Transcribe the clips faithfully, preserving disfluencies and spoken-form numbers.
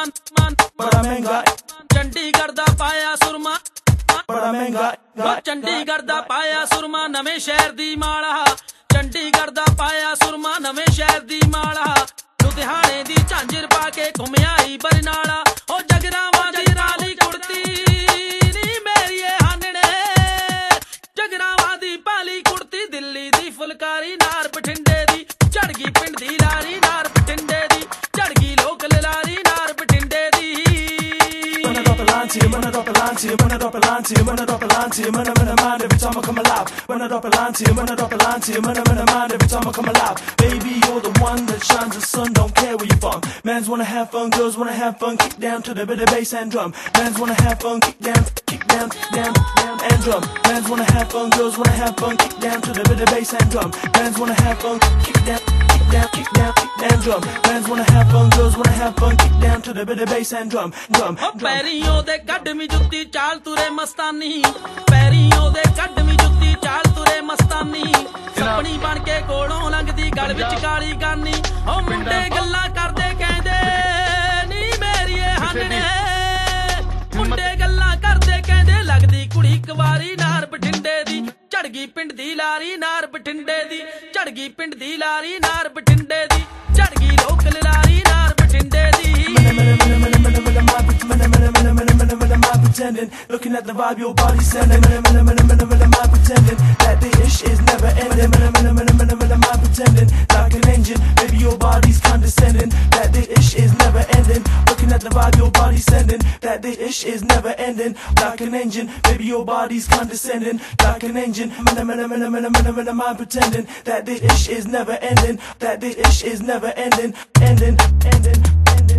मन मन बड़ा महंगा चंडीगढ़ दा पाया सुरमा बड़ा महंगा चंडीगढ़ दा पाया सुरमा नवे शहर दी माला चंडीगढ़ दा पाया सुरमा नवे शहर दी माला लुधियाने दी झांजर पाके घुमिया ही बरनाला ओ जगरावां दी राली कुड़ती नी मेरिए हानने जगरावां दी पाली कुड़ती दिल्ली दी फुलकारी नार बठिंडे दी झड़गी पिंड दी लारी नार बठिंडे दी झड़गी लोकल लारी नार बठिंडे दी When I drop a line to you, when I drop a line to you, when I drop a line to you, when I drop a line to you, when I'm in a mind every time I come alive. When I drop a line to you, when I drop a line to you, when I'm in a mind every time I come alive. Baby, you're the one that shines the sun, don't care where you're from. Mans wanna have fun, girls wanna have fun, kick down to the bit of bass and drum. Mans wanna have fun, kick down, kick down, down, down and drum. Mans wanna have fun, girls wanna have fun, kick down to the bit of bass and drum. Mans wanna have fun, kick down, kick down, kick down, kick down drum. Mans wanna have fun, girls wanna have fun, kick down to the bit of bass and drum, drum, drum. पैरियों दे कड़मी जुत्ती चाल तुरे मस्तानी पैरियों दे कड़मी जुत्ती चाल तुरे मस्तानी सपनी बन के कोलों लंघदी गल विच काली गानी ओ मुंडे गल्लां करदे कहंदे नी मेरिए हानने मुंडे गल्लां करदे कहंदे लगदी कुड़ी कुवारी नार बठिंडे दी झड़गी पिंड दी लारी नार बठिंडे दी झड़गी पिंड दी लारी नार बठिंडे दी झड़गी लोकल लारी नार बठिंडे दी Pretending, looking at the vibe your body's sending. Mind pretending that the ish is never ending. Mind pretending like an engine, baby your body's condescending. That the ish is never ending. Looking at the vibe your body's sending. That the ish is never ending. Like an engine, baby your body's condescending. Like an engine, mind pretending that the ish is never ending. That the ish is never ending. Ending, ending, ending.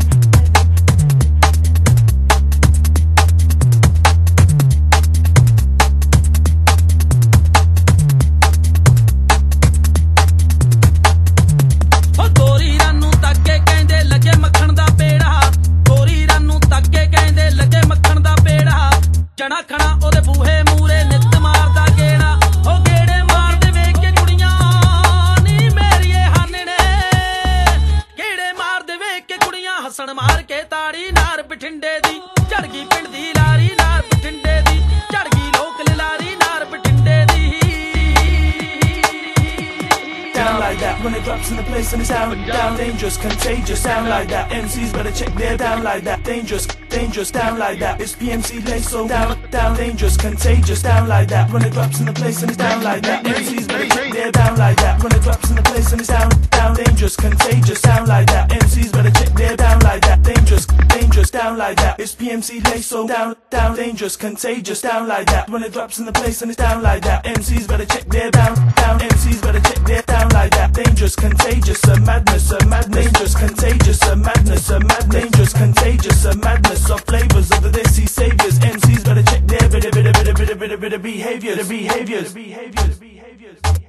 जड़ा खड़ा ओदे बूहे मूरे नित मारदा गेड़ा ओ गेड़े मारदे वेख के कुड़ियां नी मेरिए हानने गेड़े मारदे वेख के कुड़ियां हसन मार के ताड़ी नार बठिंडे दी झड़गी पिंड दी लारी नार बठिंडे दी झड़गी लोकल लारी नार बठिंडे दी Down like that when it drops in the place and it's down, down, dangerous, contagious, sound like that. M Cs better check their down like that. Dangerous, dangerous, down like that. It's P M C lace, so down, down, dangerous, contagious, down like that. When it drops in the place and it's down like that. M Cs better check their down like that. When it drops in the place and it's down, down, dangerous, contagious, sound like that. M Cs better check their down like that. Dangerous, dangerous, down like that. It's P M C lace, so down, down, dangerous, contagious, down like that. When it drops in the place and it's down like that. M Cs better check their down, down. M Cs better check their down like that. Dangerous, contagious, a madness, a madness. Dangerous, contagious, a madness, a mad. Dangerous, contagious, a madness of flavors of the desi saviors. M Cs better check their bit, bit, bit, bit, bit, bit, bit, behavior, the behaviors, behaviors, behaviors.